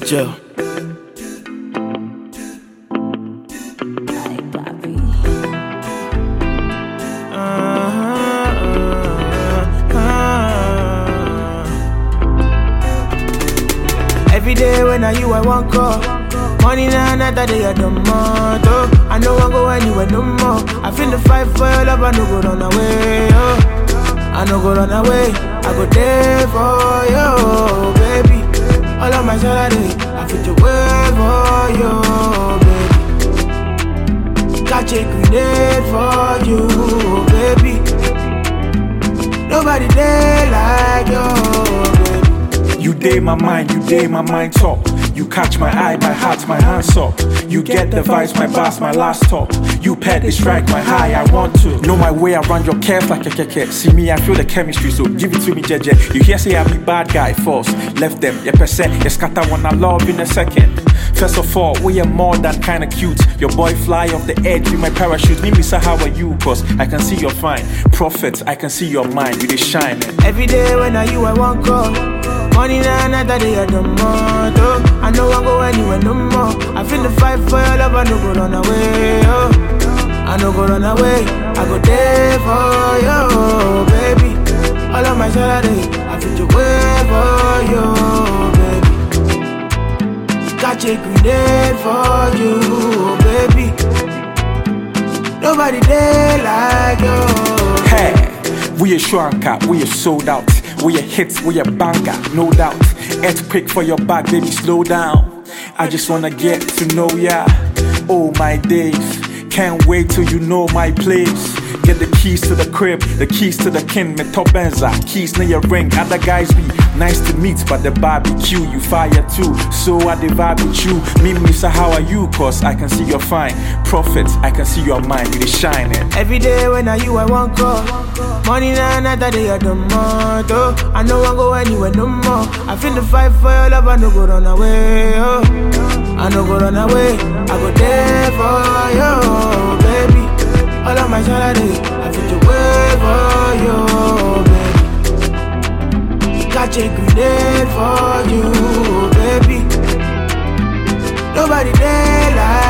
Joe. Every day when I you I want call. Money na another day I don't want. Oh, I know I go anywhere no more. I feel the fight for your love, I no go run away. Oh, I no go run away. I go there for you, baby. All of my salary, I feel to wait for you, baby. Catch a grenade for you, baby. Nobody there like you, baby. You day my mind, you day my mind top. You catch my eye, my heart, my hands up. You get the vibes, my bass, my last top. You pet the strike, my high, I want to know my way around your curve like a keke. See me, I feel the chemistry, so give it to me, JJ. You hear say I be bad guy first. Left them, yeah percent, yeah scatter one I love in a second. First of all, we are more than kinda cute. Your boy fly off the edge with my parachute. Me, Misa, how are you? Cause I can see you're fine. Prophet, I can see your mind, you dey shine. Every day when I you I want call. Money na another day I don't want. Oh, I know I go anywhere no more. I feel the fight for your love, I no go run away. Oh, I no go run away. I go there for you, baby. All of my salary, I feel to wait for you, baby. Catch a grenade for you, baby. Nobody there like you. Hey, we a shwanka, we a sold out. We a hits, we a banger, no doubt. Earthquake for your back, baby, slow down. I just wanna get to know ya. Oh my days, can't wait till you know my place. Get the keys to the crib, the keys to the kin, me top benza, keys near your ring. Other guys be nice to meet, but the barbecue, you fire too. So I the vibe with you. Me, Misa, how are you? Cause I can see you're fine. Prophet, I can see your mind, you shining. Every day when I you I want call. Money na another day I don't want. Oh, I know I go anywhere no more. I feel the fight for your love, I no go run away. Oh, I no go run away. I go there for you, baby. All of my salary, I feel to wait for you, baby. Catch a grenade for you, baby. Nobody there like